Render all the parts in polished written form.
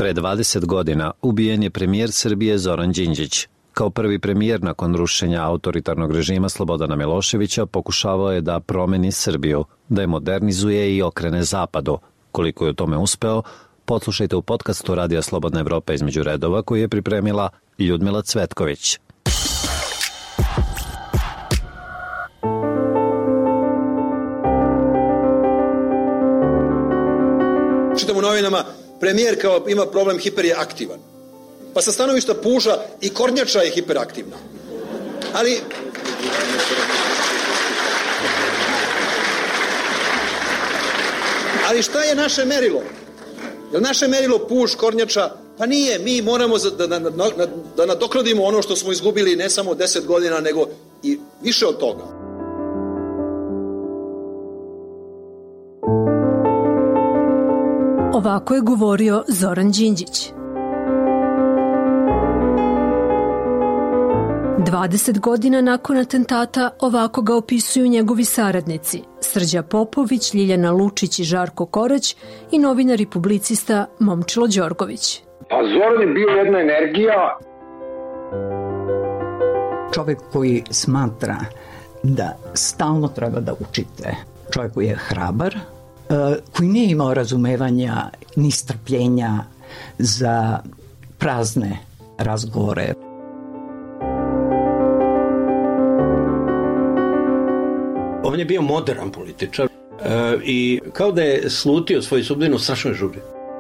Pre 20 godina ubijen je premijer Srbije Zoran Đinđić. Kao prvi premijer nakon rušenja autoritarnog režima Slobodana Miloševića pokušavao je da promeni Srbiju, da je modernizuje i okrene zapadu. Koliko je u tome uspeo, poslušajte u podcastu Radija Slobodna Evropa između redova koji je pripremila Ljudmila Cvetković. Čitam u novinama, premijer kao ima problem, hiper je aktivan. Pa sa stanovišta puža i kornjača je hiperaktivna. Ali šta je naše merilo? Je li naše merilo puž, kornjača? Pa nije, mi moramo da nadoknadimo ono što smo izgubili ne samo 10 godina, nego i više od toga. Ovako je govorio Zoran Đinđić. 20 godina nakon atentata ovako ga opisuju njegovi saradnici Srđa Popović, Ljiljana Lučić i Žarko Korać i novinar i publicista Momčilo Đorgović. Pa Zoran je bio jedna energija. Čovjek koji smatra da stalno treba da učite. Čovjek koji je hrabar, koji nije imao razumevanja ni strpljenja za prazne razgovore. On je bio modern političar i kao da je slutio svoju sudbinu strašnoj žuri.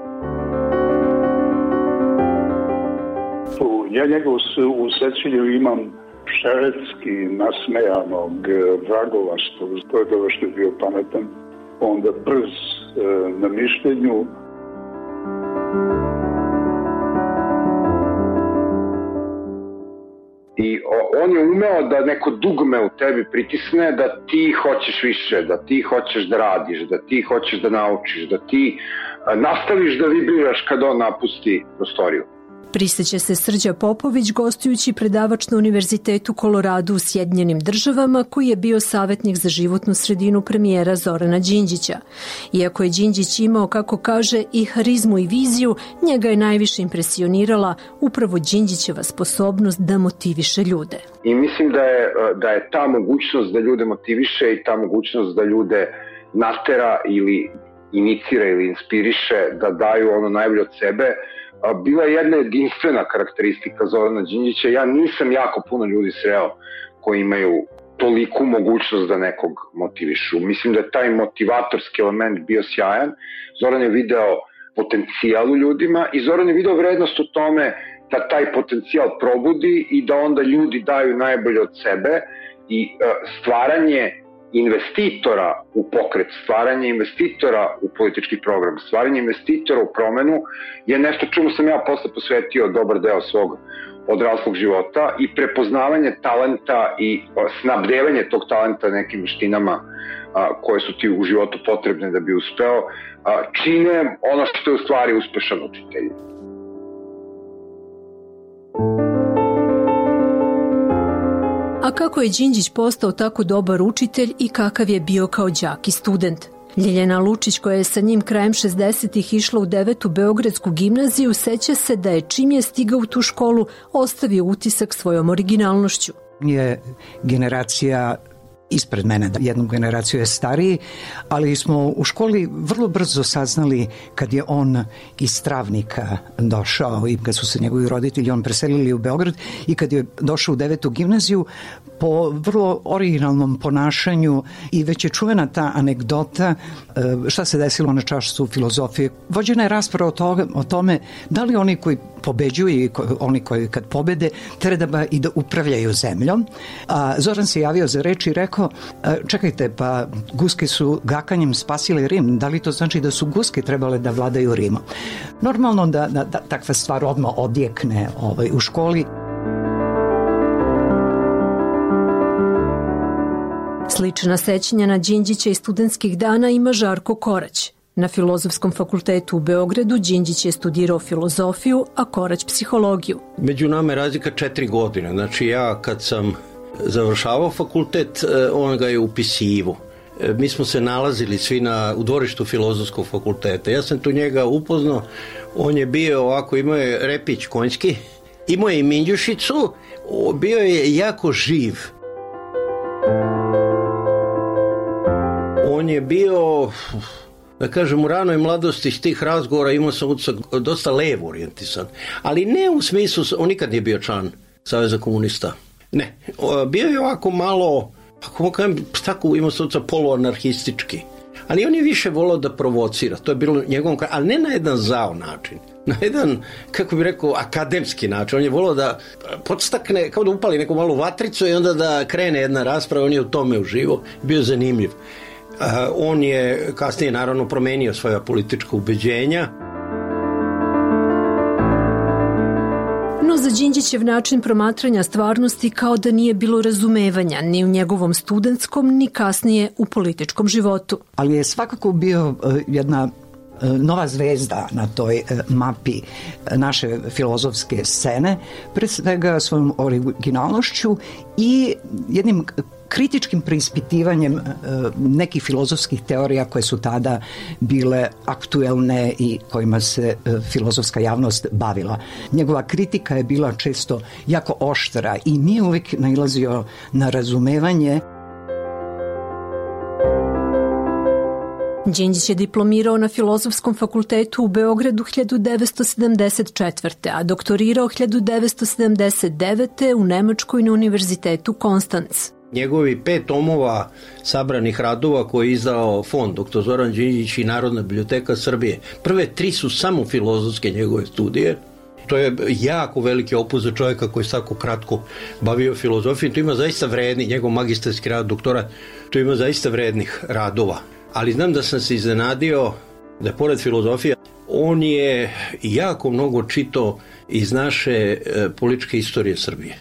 Ja njega u sećanju imam šeretski nasmejanog, vragovastog, to je to što je bio pametan, onda brz na mišljenju. I on je umeo da neko dugme u tebi pritisne, da ti hoćeš više, da ti hoćeš da radiš, da ti hoćeš da naučiš, da ti nastaviš da vibriraš kad on napusti prostoriju. Priseća se Srđa Popović, gostujući predavač na Univerzitetu Kolorado u Sjedinjenim Državama, koji je bio savjetnik za životnu sredinu premijera Zorana Đinđića. Iako je Đinđić imao, kako kaže, i harizmu i viziju, njega je najviše impresionirala upravo Đinđićeva sposobnost da motiviše ljude. I mislim da je ta mogućnost da ljude motiviše i ta mogućnost da ljude natera ili inicira ili inspiriše da daju ono najbolje od sebe, bila je jedna jedinstvena karakteristika Zorana Đinđića. Ja nisam jako puno ljudi sreo koji imaju toliku mogućnost da nekog motivišu. Mislim da je taj motivatorski element bio sjajan. Zoran je video potencijal u ljudima i Zoran je video vrednost u tome da taj potencijal probudi i da onda ljudi daju najbolje od sebe i stvaranje investitora u pokret, stvaranje investitora u politički program, stvaranje investitora u promenu je nešto čemu sam ja posle posvetio dobar deo svog odraslog života i prepoznavanje talenta i snabdevanje tog talenta nekim veštinama koje su ti u životu potrebne da bi uspeo, čine ono što je u stvari uspešan učitelj. A kako je Đinđić postao tako dobar učitelj i kakav je bio kao đak i student? Ljiljana Lučić, koja je sa njim krajem 60-ih išla u 9. Beogradsku gimnaziju, seća se da je čim je stigao u tu školu ostavio utisak svojom originalnošću. Je generacija ispred mene, jednu generaciju je stariji, ali smo u školi vrlo brzo saznali kad je on iz Travnika došao i kad su se njegovi roditelji on preselili u Beograd i kad je došao u 9. gimnaziju po vrlo originalnom ponašanju i već je čuvena ta anegdota šta se desilo na času filozofije. Vođena je rasprava o tome da li oni koji pobeđuju i oni koji kad pobede treba i da upravljaju zemljom. A Zoran se javio za reč i rekao, čekajte, pa guske su gakanjem spasile Rim, da li to znači da su guske trebale da vladaju Rimom? Normalno da takva stvar odmah odjekne u školi. Slična sećanja na Đinđića i studentskih dana ima Žarko Korać. Na Filozofskom fakultetu u Beogradu Đinđić je studirao filozofiju, a Korać psihologiju. Među nama je razlika 4 godine. Znači ja kad sam završavao fakultet, on ga je upisivo. mi smo se nalazili svi u dvorištu Filozofskog fakulteta. Ja sam tu njega upoznao, on je bio ovako, imao je repić konjski, imao je i minđušicu, bio je jako živ. On je bio, da kažem, u ranoj mladosti iz tih razgovora imao sam dosta levo orijentisan, ali ne u smislu, on nikad nije bio član Saveza komunista. Ne, bio je ovako malo, ako kažem, tako imao sam poluanarhistički, ali on je više volao da provocira, to je bilo njegovom, ali ne na jedan zao način, na jedan, kako bih rekao, akademski način. On je volao da podstakne, kao da upali neku malu vatricu i onda da krene jedna rasprava, on je u tome uživo, bio zanimljiv. On je kasnije naravno promenio svoja politička ubeđenja. No za Đinđićev način promatranja stvarnosti kao da nije bilo razumevanja ni u njegovom studentskom, ni kasnije u političkom životu. Ali je svakako bio jedna nova zvezda na toj mapi naše filozofske scene, pre svega svojom originalnošću i jednim kritičkim preispitivanjem nekih filozofskih teorija koje su tada bile aktuelne i kojima se filozofska javnost bavila. Njegova kritika je bila često jako oštra i nije uvijek nailazio na razumevanje. Đinđić je diplomirao na Filozofskom fakultetu u Beogradu 1974. a doktorirao 1979. u Nemačkoj na Univerzitetu Konstanc. Njegovi 5 tomova sabranih radova koje je izdao fond dr. Zoran Đinđić i Narodna biblioteka Srbije. Prve 3 su samo filozofske njegove studije. To je jako veliki opus za čovjeka koji je tako kratko bavio filozofijom. To ima zaista vredni, njegov magistarski rad, doktorat, to ima zaista vrednih radova. Ali znam da sam se iznenadio da je pored filozofije, on je jako mnogo čitao iz naše političke istorije Srbije.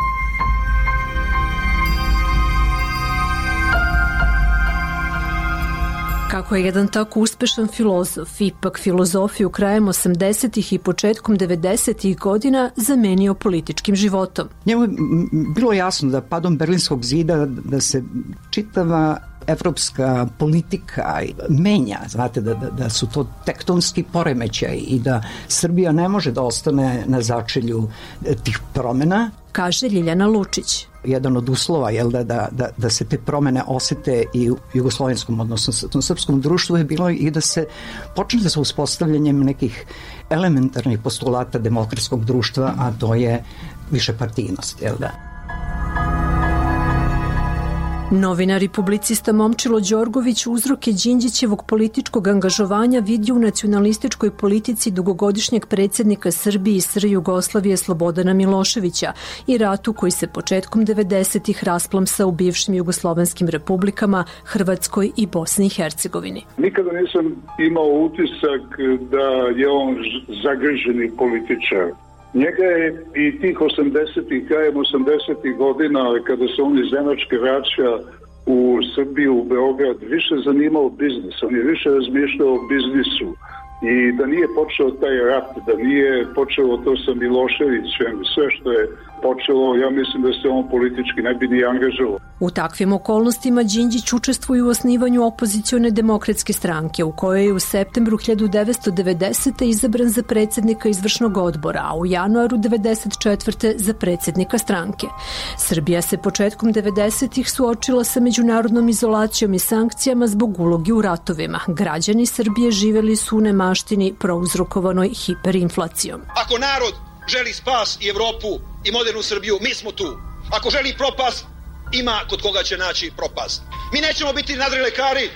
Kako je jedan tako uspešan filozof, ipak filozofiju krajem 80. i početkom 90. godina zamenio političkim životom. Njemu je bilo jasno da padom Berlinskog zida da se čitava evropska politika menja, znate da su to tektonski poremećaj i da Srbija ne može da ostane na začelju tih promena. Kaže Ljiljana Lučić. Jedan od uslova da se te promene osete i u jugoslovenskom, odnosno srpskom društvu je bilo i da se počne sa uspostavljanjem nekih elementarnih postulata demokratskog društva, a to je višepartijnost, jel da? Novinar i publicista Momčilo Đorgović uzroke Đinđićevog političkog angažovanja vidi u nacionalističkoj politici dugogodišnjeg predsjednika Srbije i SR Jugoslavije Slobodana Miloševića i ratu koji se početkom 90-ih rasplamsao u bivšim jugoslovenskim republikama Hrvatskoj i Bosni i Hercegovini. Nikada nisam imao utisak da je on zagrženi političar. Njega je i tih 80-ih, krajem 80-ih godina, kada se on iz Nemačke vraća u Srbiju, u Beograd, više zanimao biznis. On je više razmišljao o biznisu. I da nije počeo taj rat, da nije počelo to sa Miloševićem, sve što je počelo, ja mislim da se on politički ne bi ni angažovao. U takvim okolnostima Đinđić učestvuje u osnivanju opozicione demokratske stranke, u kojoj je u septembru 1990. izabran za predsjednika izvršnog odbora, a u januaru 1994. za predsjednika stranke. Srbija se početkom 90-ih suočila sa međunarodnom izolacijom i sankcijama zbog uloge u ratovima. Građani Srbije živeli su u nemaštini prouzrokovanoj hiperinflacijom. Ako narod želi spas i Evropu i modernu Srbiju, mi smo tu. Ako želi propast, ima kod koga će naći propast. Mi nećemo biti nadrilekari.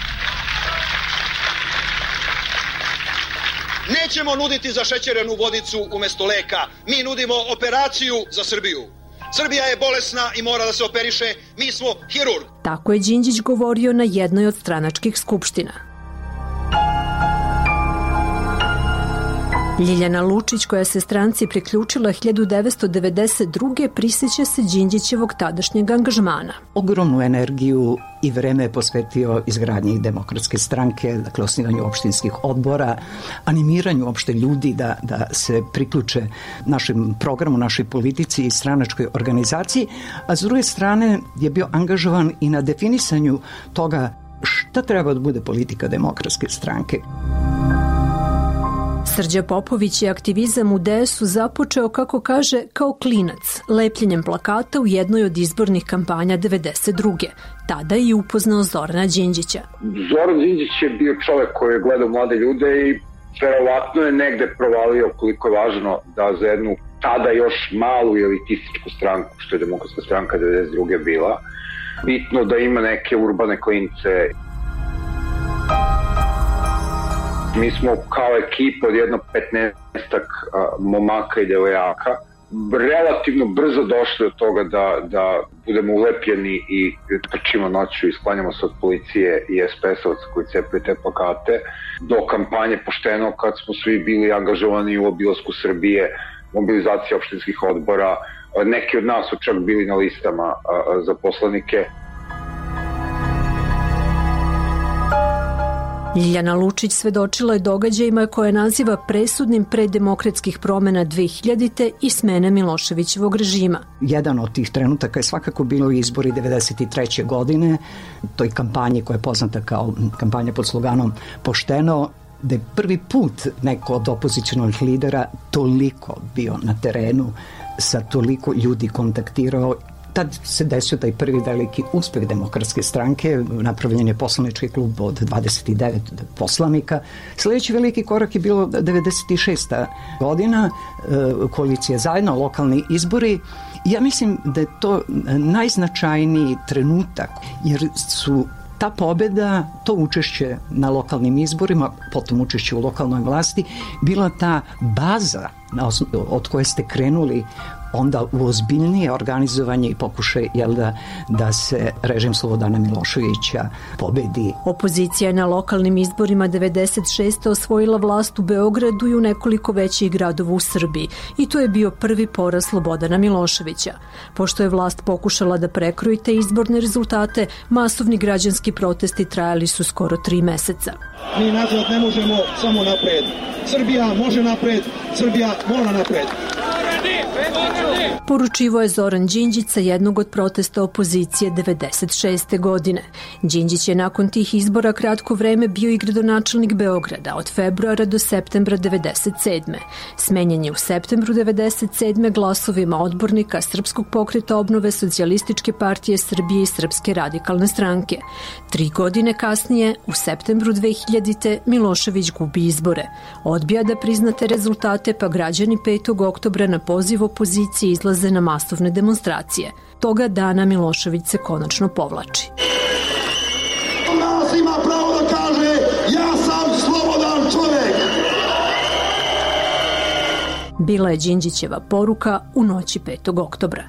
Nećemo nuditi zašećerenu vodicu umjesto leka. Mi nudimo operaciju za Srbiju. Srbija je bolesna i mora da se operiše. Mi smo hirurg. Tako je Đinđić govorio na jednoj od stranačkih skupština. Ljiljana Lučić, koja se stranci priključila 1992. prisjeća se Đinđićevog tadašnjeg angažmana. Ogromnu energiju i vreme je posvetio izgradnji Demokratske stranke, dakle osnivanju opštinskih odbora, animiranju uopšte ljudi da se priključe našem programu, našoj politici i stranačkoj organizaciji, a s druge strane je bio angažovan i na definisanju toga šta treba da bude politika Demokratske stranke. Srđa Popović je aktivizam u DS-u započeo, kako kaže, kao klinac, lepljenjem plakata u jednoj od izbornih kampanja 92. Tada je upoznao Zorana Đinđića. Zoran Đinđić je bio čovek koji je gledao mlade ljude i verovatno je negde provalio koliko je važno da za jednu tada još malu elitističku stranku, što je Demokratska stranka 92. bila, bitno da ima neke urbane klince. Mi smo kao ekipa od jedno 15-ak momaka i devojaka relativno brzo došli od toga da budemo ulepljeni i trčimo noću i sklanjamo se od policije i SPS-ovaca koji cepaju te plakate, do kampanje Pošteno kad smo svi bili angažovani u obilasku Srbije, mobilizacija opštinskih odbora, neki od nas su čak bili na listama za poslanike. Ljiljana Lučić svedočila je događajima koje naziva presudnim preddemokratskih promena 2000. i smene Miloševićevog režima. Jedan od tih trenutaka je svakako bilo izbori 1993. godine, toj kampanji koja je poznata kao kampanja pod sloganom Pošteno, da je prvi put neko od opozicionalnih lidera toliko bio na terenu, sa toliko ljudi kontaktirao. Tad se desio taj prvi veliki uspeh Demokratske stranke, napravljen je poslanički klub od 29 poslanika. Sljedeći veliki korak je bilo 96. godina, koalicija Zajedno, lokalni izbori. Ja mislim da je to najznačajniji trenutak, jer su ta pobeda, to učešće na lokalnim izborima, potom učešće u lokalnoj vlasti, bila ta baza od koje ste krenuli onda u ozbiljnije organizovanje i pokušaj da se režim Slobodana Miloševića pobedi. Opozicija je na lokalnim izborima 96. osvojila vlast u Beogradu i u nekoliko većih gradova u Srbiji i to je bio prvi poraz Slobodana Miloševića. Pošto je vlast pokušala da prekroji te izborne rezultate, masovni građanski protesti trajali su skoro 3 meseca. Mi nazad ne možemo, samo napred. Srbija može napred, Srbija mora napred. Poručivo je Zoran Đinđić sa jednog od protesta opozicije 96. godine. Đinđić je nakon tih izbora kratko vreme bio i gradonačelnik Beograda od februara do septembra 97. Smenjen je u septembru 97. glasovima odbornika Srpskog pokreta obnove, Socijalističke partije Srbije i Srpske radikalne stranke. 3 godine kasnije, u septembru 2000. Milošević gubi izbore. Odbija da priznate rezultate, pa građani 5. oktobra na poziv opozicije izlaze na masovne demonstracije. Toga dana Milošević se konačno povlači. Nas ima pravo da kaže ja sam slobodan čovek. Bila je Đinđićeva poruka u noći 5. oktobra.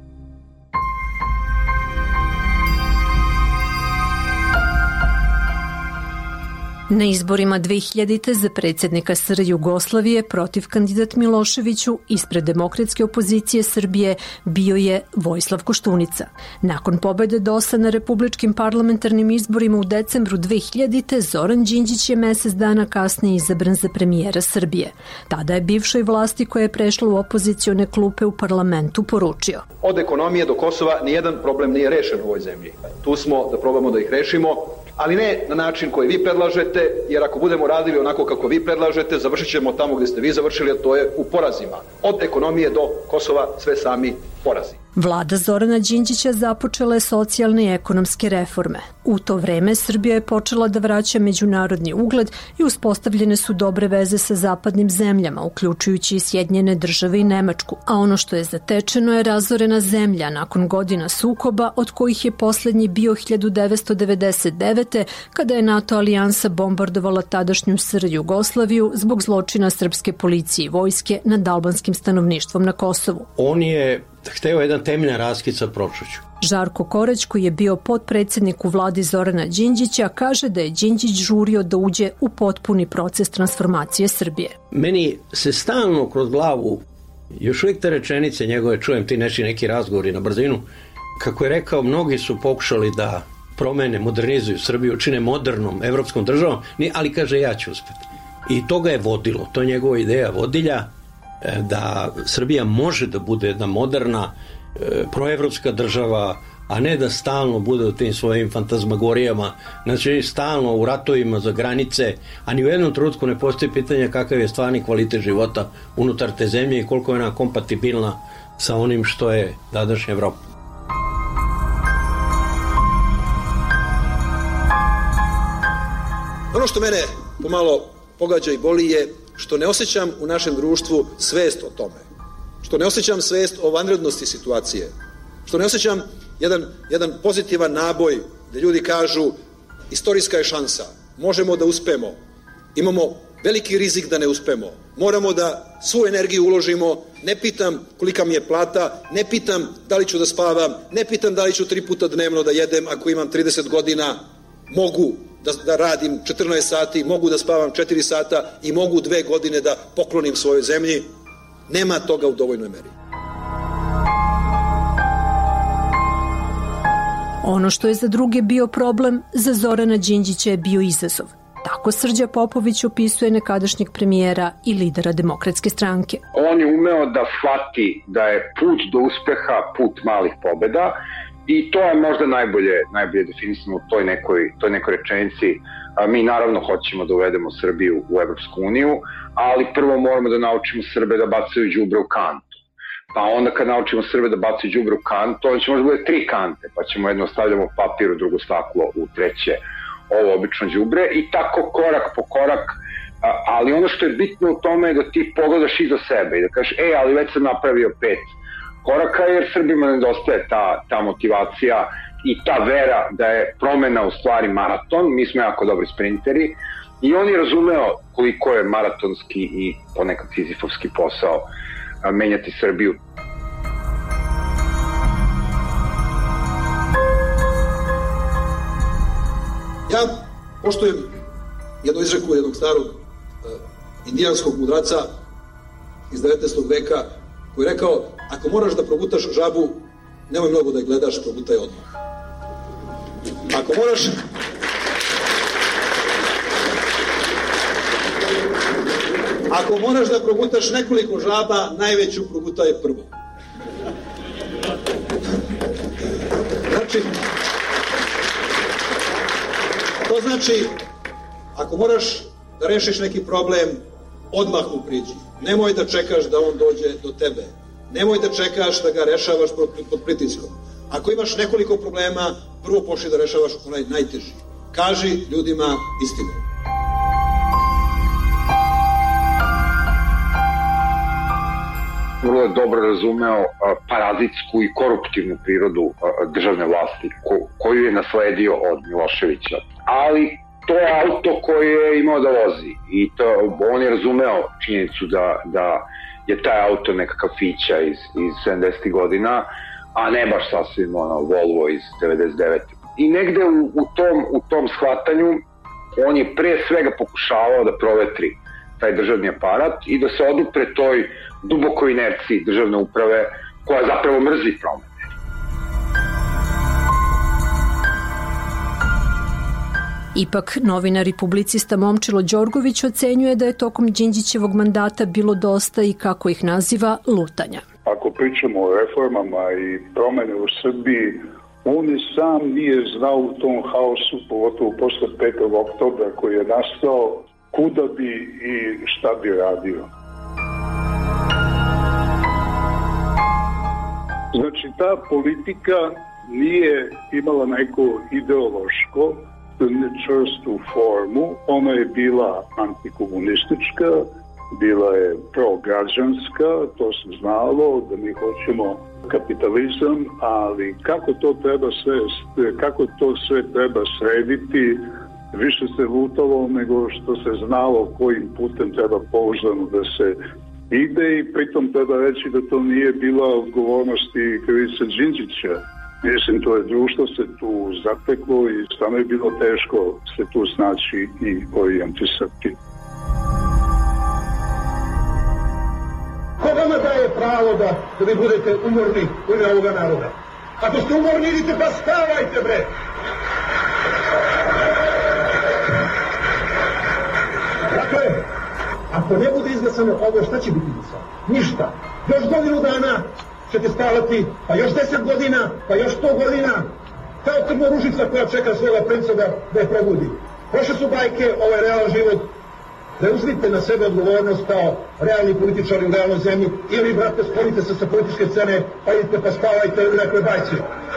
Na izborima 2000. za predsjednika SR Jugoslavije protiv kandidat Miloševiću ispred Demokratske opozicije Srbije bio je Vojislav Koštunica. Nakon pobede DOS-a na republičkim parlamentarnim izborima u decembru 2000. Zoran Đinđić je mesec dana kasnije izabran za premijera Srbije. Tada je bivšoj vlasti koja je prešla u opozicione klupe u parlamentu poručio: Od ekonomije do Kosova nijedan problem nije rešen u ovoj zemlji. Tu smo da probamo da ih rešimo, ali ne na način koji vi predlažete, jer ako budemo radili onako kako vi predlažete, završit ćemo tamo gdje ste vi završili, a to je u porazima. Od ekonomije do Kosova sve sami porazi. Vlada Zorana Đinđića započela je socijalne i ekonomske reforme. U to vreme Srbija je počela da vraća međunarodni ugled i uspostavljene su dobre veze sa zapadnim zemljama, uključujući i Sjedinjene Države i Nemačku. A ono što je zatečeno je razorena zemlja nakon godina sukoba, od kojih je poslednji bio 1999. kada je NATO alijansa bombardovala tadašnju SR Jugoslaviju zbog zločina srpske policije i vojske nad albanskim stanovništvom na Kosovu. On je hteo jedan temeljan raskid sa prošlošću. Žarko Korać, koji je bio potpredsjednik u vladi Zorana Đinđića, kaže da je Đinđić žurio da uđe u potpuni proces transformacije Srbije. Meni se stalno kroz glavu, još uvijek te rečenice njegove, čujem ti neki razgovori na brzinu, kako je rekao, mnogi su pokušali da promene, modernizuju Srbiju, čine modernom evropskom državom, ali kaže ja ću uspjeti. I to ga je vodilo, to je njegova ideja vodilja, da Srbija može da bude jedna moderna, proevropska država, a ne da stalno bude u tim svojim fantazmagorijama, znači stalno u ratovima za granice, a ni u jednom trenutku ne postoji pitanje kakav je stvarni kvalitet života unutar te zemlje i koliko je ona kompatibilna sa onim što je današnja Evropa. Ono što mene pomalo pogađa i boli je što ne osjećam u našem društvu svest o tome. Što ne osjećam svest o vanrednosti situacije. Što ne osjećam jedan pozitivan naboj gdje ljudi kažu istorijska je šansa, možemo da uspemo, imamo veliki rizik da ne uspemo, moramo da svu energiju uložimo, ne pitam kolika mi je plata, ne pitam da li ću da spavam, ne pitam da li ću 3 puta dnevno da jedem ako imam 30 godina, mogu da radim 14 sati, mogu da spavam 4 sata i mogu 2 godine da poklonim svojoj zemlji. Nema toga u dovoljnoj meri. Ono što je za druge bio problem, za Zorana Đinđića je bio izazov. Tako Srđa Popović opisuje nekadašnjeg premijera i lidera Demokratske stranke. On je umeo da shvati da je put do uspeha put malih pobeda i to je možda najbolje definisano u toj nekoj rečenici. Mi naravno hoćemo da uvedemo Srbiju u Evropsku uniju, ali prvo moramo da naučimo Srbe da bacaju đubre u kantu. Pa onda kad naučimo Srbe da bacaju đubre u kantu, onda će možda bude 3 kante, pa ćemo jedno stavljamo papir, u drugo staklo, u treće ovo obično đubre i tako korak po korak. Ali ono što je bitno u tome je da ti pogledaš iza sebe i da kažeš, ali već sam napravio 5 koraka, jer Srbima nedostaje ta motivacija i ta vera da je promena u stvari maraton. Mi smo jako dobri sprinteri i on je razumeo koliko je maratonski i ponekad sizifovski posao menjati Srbiju. Ja poštujem jednu izreku jednog starog indijanskog mudraca iz 19. veka koji je rekao, ako moraš da progutaš žabu, nemoj mnogo da je gledaš, progutaj odmah. Ako moraš da progutaš nekoliko žaba, najveću progutaj prvo. To znači, ako moraš da rešiš neki problem, odmah mu priđi. Nemoj da čekaš da on dođe do tebe. Nemoj da čekaš da ga rešavaš pod pritiskom. Ako imaš nekoliko problema, prvo počni da rešavaš onaj najteži. Kaži ljudima istinu. Vrlo je dobro razumeo parazitsku i koruptivnu prirodu državne vlasti koju je nasledio od Miloševića. Ali to je auto koje je imao da vozi i on je razumeo činjenicu da je taj auto nekakav fića iz 70. godina, a ne baš sasvim Volvo iz 99. I negde u tom shvatanju on je pre svega pokušavao da provetri taj državni aparat i da se odupre toj dubokoj inerciji državne uprave koja zapravo mrzi promene. Ipak, novinar i publicista Momčilo Đorgović ocenjuje da je tokom Đinđićevog mandata bilo dosta i, kako ih naziva, lutanja. Ako pričamo o reformama i promene u Srbiji, on i sam nije znao u tom haosu, pogotovo posle 5. oktobra koji je nastao, kuda bi i šta bi radio. Znači, ta politika nije imala neko ideološko, čvrstu formu. Ona je bila antikomunistička, bila je prograđanska, to se znalo da mi hoćemo kapitalizam, ali kako to sve treba srediti, više se lutalo nego što se znalo kojim putem treba pouzdano da se ide i pritom treba reći da to nije bila odgovornost i krivica Đinđića. Mislim, to je društvo se tu zateklo i stvarno je bilo teško se tu snaći i ovi antisrpski. Ko vama daje pravo da vi budete umorni u ime ovoga naroda? Ako ste umorni, idite pa spavajte, bre! Dakle, ako ne bude izglasano ovo, šta će biti izglasano? Ništa. Još godinu dana ćete spavati, pa još 10 godina, pa još 100 godina. Kao trnoružica koja čeka svoga princa da je probudi. Prošle su bajke, ovo je realan život. Ne uzmite na sebe odgovornost kao realni političari u realnoj zemlji ili, brate, sklonite se sa političke scene, pa idite pa spavajte u nekoj bajci.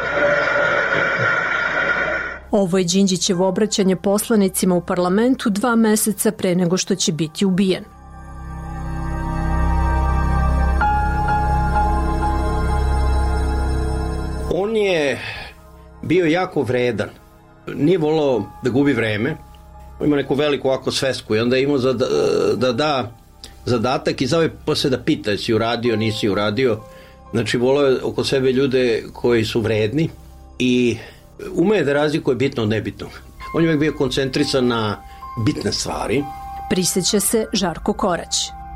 Ovo je Đinđićevo obraćanje poslanicima u parlamentu 2 meseca pre nego što će biti ubijen. On je bio jako vredan. Nije volao da gubi vreme. Ima neku veliku ovako svesku i onda je imao da da zadatak i zove posle da pita jesi uradio, nisi uradio. Znači volao je oko sebe ljude koji su vredni i umeje da razlikuje bitno od nebitnog. On je uvijek bio koncentrisan na bitne stvari. Priseća se Žarko Korać.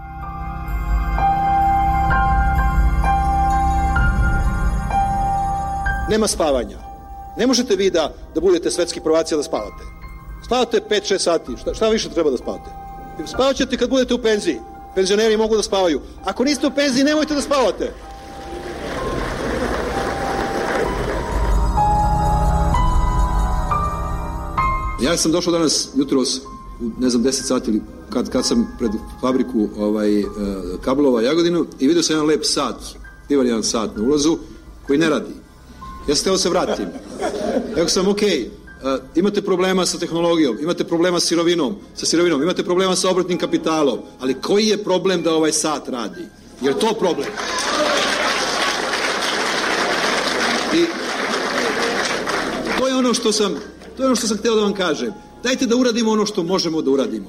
Nema spavanja. Ne možete vi da budete svetski prvaci da spavate. Spavate 5-6 sati. Šta više treba da spavate? Spavat ćete kad budete u penziji. Penzioneri mogu da spavaju. Ako niste u penziji, nemojte da spavate. Ja sam došao danas jutros u 10 sati ili kad sam pred fabriku kablova Jagodinu i vidio sam jedan lep sat, divan jedan sat na ulazu koji ne radi. Ja sam htio se vratim. Rekao sam, imate problema sa tehnologijom, imate problema sa sirovinom, imate problema sa obrtnim kapitalom, ali koji je problem da ovaj sat radi? Je li to problem? I to je ono što sam htio da vam kažem. Dajte da uradimo ono što možemo da uradimo.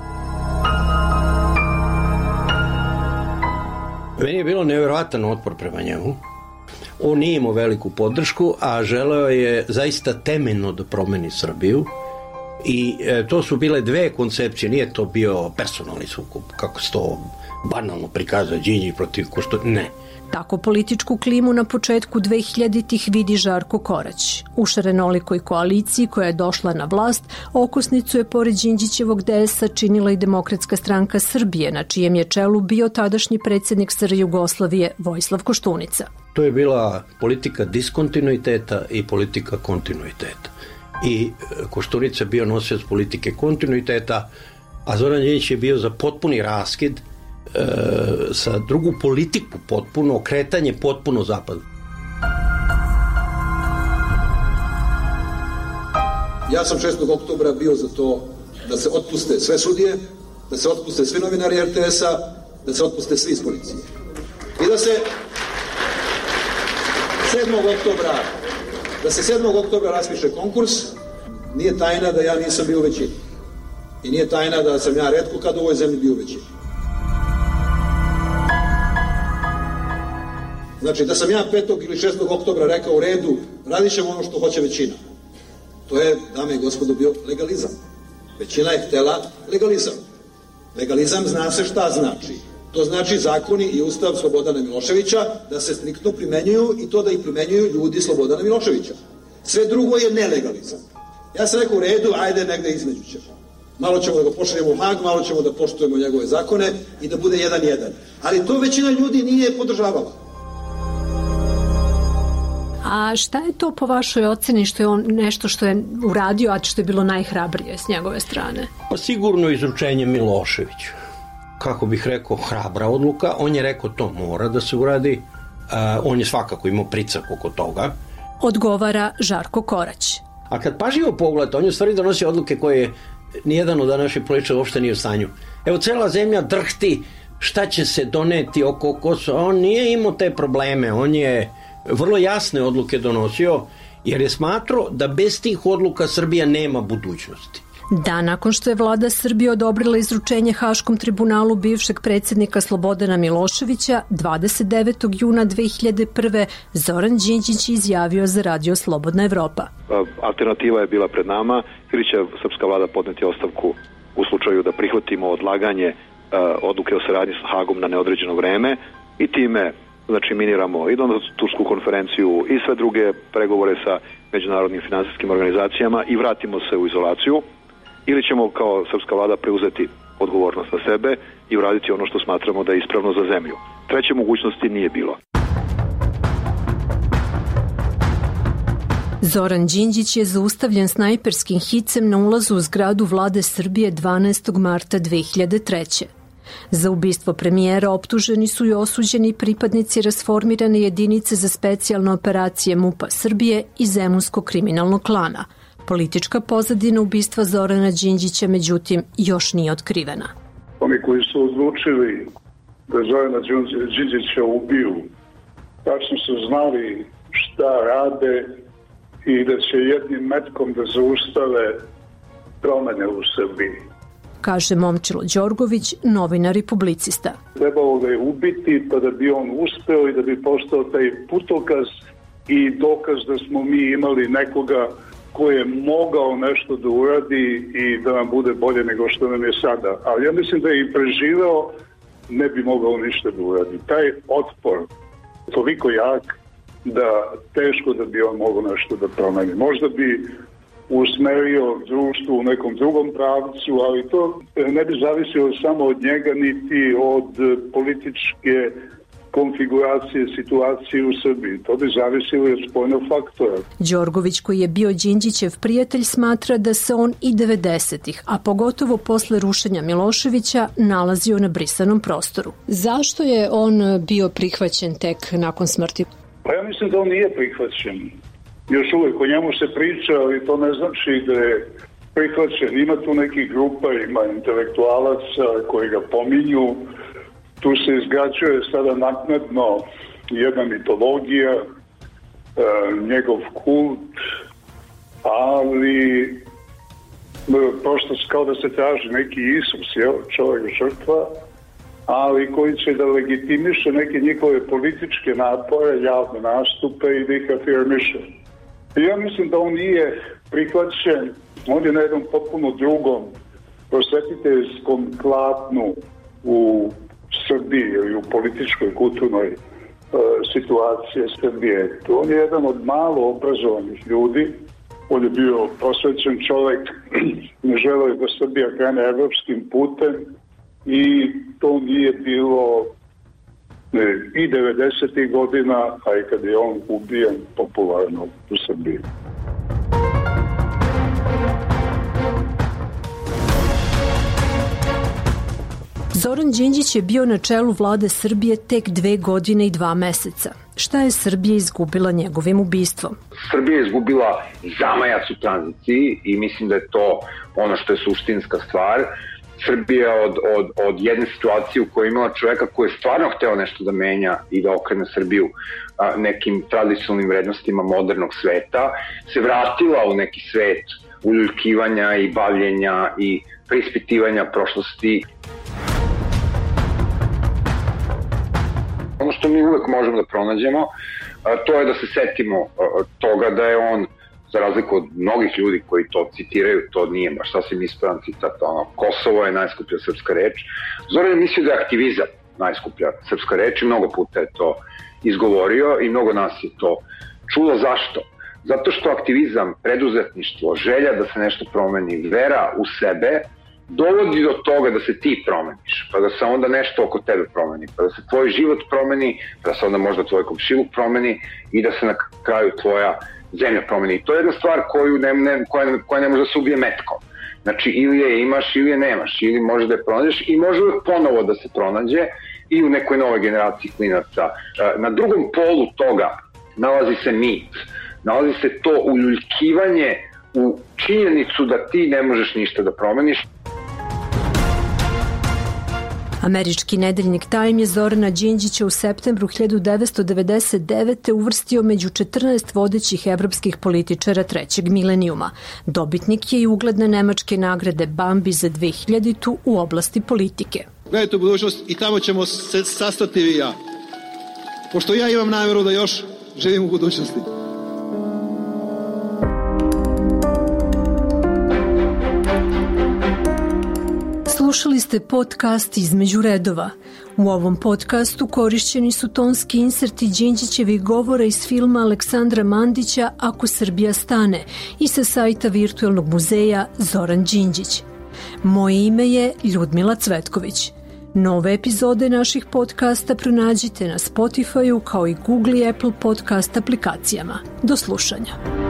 Meni je bilo nevjerovatan otpor prema njemu. On nije imao veliku podršku, a želeo je zaista temeljno da promeni Srbiju i to su bile 2 koncepcije, nije to bio personalni sukob, kako se to banalno prikazuje, Đinđić protiv ne. Tako političku klimu na početku 2000-ih vidi Žarko Korać. U šarenolikoj koaliciji koja je došla na vlast, okosnicu je pored Đinđićevog DS-a činila i Demokratska stranka Srbije, na čijem je čelu bio tadašnji predsjednik SR Jugoslavije Vojislav Koštunica. To je bila politika diskontinuiteta i politika kontinuiteta. I Koštunica je bio nosilac politike kontinuiteta, a Zoran Đinđić je bio za potpuni raskid sa drugu politiku potpuno, okretanje potpuno zapadu. Ja sam 6. oktobra bio za to da se otpuste sve sudije, da se otpuste svi novinari RTS-a, da se otpuste svi iz policije. I da se 7. oktobra raspiše konkurs. Nije tajna da ja nisam bio u većini. I nije tajna da sam ja retko kad u ovoj zemlji bio u većini. Znači, da sam ja 5. ili 6. oktobra rekao u redu, radit ćemo ono što hoće većina. To je, dame i gospodo, bio legalizam. Većina je htela legalizam. Legalizam zna se šta znači. To znači zakoni i ustav Slobodana Miloševića da se striktno primenjuju i to da ih primenjuju ljudi Slobodana Miloševića. Sve drugo je nelegalizam. Ja sam rekao u redu, ajde negde između ćemo. Malo ćemo da ga pošaljemo u Hag, malo ćemo da poštujemo njegove zakone i da bude 1-1. Ali to većina ljudi nije podržavala. A šta je to po vašoj oceni što je on nešto što je uradio, a što je bilo najhrabrije s njegove strane? Pa sigurno izručenje Miloševiću. Kako bih rekao, hrabra odluka. On je rekao to mora da se uradi. On je svakako imao pricak oko toga. Odgovara Žarko Korać. A kad pažljivo pogledate, on je u stvari donosi odluke koje nijedan od naših političara uopšte nije u stanju. Evo, cela zemlja drhti šta će se doneti oko Kosova. On nije imao te probleme. On je vrlo jasne odluke donosio, jer je smatrao da bez tih odluka Srbija nema budućnosti. Da, nakon što je vlada Srbije odobrila izručenje Haškom tribunalu bivšeg predsjednika Slobodana Miloševića, 29. juna 2001. Zoran Đinđić izjavio za radio Slobodna Evropa. Alternativa je bila pred nama ili će srpska vlada podneti ostavku u slučaju da prihvatimo odlaganje odluke o saradnji sa Hagom na neodređeno vreme i time miniramo i Donatursku konferenciju i sve druge pregovore sa međunarodnim finansijskim organizacijama i vratimo se u izolaciju, ili ćemo kao srpska vlada preuzeti odgovornost na sebe i uraditi ono što smatramo da je ispravno za zemlju. Treće mogućnosti nije bilo. Zoran Đinđić je zaustavljen snajperskim hicem na ulazu u zgradu vlade Srbije 12. marta 2003. Za ubistvo premijera optuženi su i osuđeni pripadnici rasformirane jedinice za specijalne operacije MUP-a Srbije i Zemunskog kriminalnog klana. Politička pozadina ubistva Zorana Đinđića, međutim, još nije otkrivena. Oni koji su odlučili da Zorana Đinđića ubiju, tačno su znali šta rade i da će jednim metkom da zaustave promene u Srbiji. Kaže Momčilo Đorgović, novinar i publicista. Trebalo ga je ubiti pa da bi on uspeo i da bi postao taj putokaz i dokaz da smo mi imali nekoga ko je mogao nešto da uradi i da nam bude bolje nego što nam je sada. Ali ja mislim da je i preživeo, ne bi mogao ništa da uradi. Taj otpor toliko jak da teško da bi on mogao nešto da promeni. Možda bi usmerio društvo u nekom drugom pravcu, ali to ne bi zavisilo samo od njega niti od političke konfiguracije situacije u Srbiji. To bi zavisilo od spoljnog faktora. Đorgović, koji je bio Đinđićev prijatelj, smatra da se on i 90-ih, a pogotovo posle rušenja Miloševića, nalazio na brisanom prostoru. Zašto je on bio prihvaćen tek nakon smrti? Pa ja mislim da on nije prihvaćen. Još uvijek o njemu se priča, ali to ne znači da je prihvaćen. Ima tu nekih grupa, ima intelektualaca koji ga pominju. Tu se izgrađuje sada naknadno jedna mitologija, njegov kult, ali prosto kao da se traži neki Isus, čovjek žrtva, ali koji će da legitimiše neke njihove političke napore, javne nastupe i da ih afirmiše. I ja mislim da on nije prihvaćen, on je na jednom potpuno drugom prosvetiteljskom klatnu u Srbiji ili u političkoj, kulturnoj situaciji Srbije. On je jedan od malo obrazovanih ljudi, on je bio prosvećen čovjek, ne želeo je da Srbija krene evropskim putem i to nije bilo i 90. godina, a i kad je on ubijen, popularno u Srbiji. Zoran Đinđić je bio na čelu vlade Srbije tek 2 godine i 2 meseca. Šta je Srbija izgubila njegovim ubistvom? Srbija je izgubila zamajac u tranziciji i mislim da je to ono što je suštinska stvar. Srbija od jedne situacije u kojoj je imala čoveka koji je stvarno hteo nešto da menja i da okrene Srbiju nekim tradicionalnim vrednostima modernog sveta, se vratila u neki svet uljuljkivanja i bavljenja i preispitivanja prošlosti. Ono što mi uvek možemo da pronađemo, to je da se setimo toga da je on, za razliku od mnogih ljudi koji to citiraju, to nije baš sasvim ispravan citat, Kosovo je najskuplja srpska reč. Zoran je mislio da je aktivizam najskuplja srpska reč i mnogo puta je to izgovorio i mnogo nas je to čulo. Zašto? Zato što aktivizam, preduzetništvo, želja da se nešto promeni, vera u sebe, dovodi do toga da se ti promeniš, pa da se onda nešto oko tebe promeni, pa da se tvoj život promeni, pa da se onda možda tvoj komšiluk promeni i da se na kraju tvoja zemlja promeni. To je jedna stvar koja ne može da se ubije metkom. Znači, ili je imaš, ili je nemaš, ili možeš da je pronađeš i može uvek ponovo da se pronađe i u nekoj novoj generaciji klinaca. Na drugom polu toga nalazi se mit, nalazi se to uljuljkivanje u činjenicu da ti ne možeš ništa da promeniš. Američki nedeljnik Time je Zorana Đinđića u septembru 1999. uvrstio među 14 vodećih evropskih političara trećeg milenijuma. Dobitnik je i ugledne nemačke nagrade Bambi za 2000. u oblasti politike. Gledajte u budućnost i tamo ćemo se sastati vi i ja. Pošto ja imam namjeru da još živim u budućnosti. Slušali ste podcast Između redova. U ovom podcastu korišćeni su tonski inserti Đinđićevih govora iz filma Aleksandra Mandića Ako Srbija stane i sa sajta virtualnog muzeja Zoran Đinđić. Moje ime je Ljudmila Cvetković. Nove epizode naših podcasta pronađite na Spotify-u kao i Google i Apple podcast aplikacijama. Do slušanja.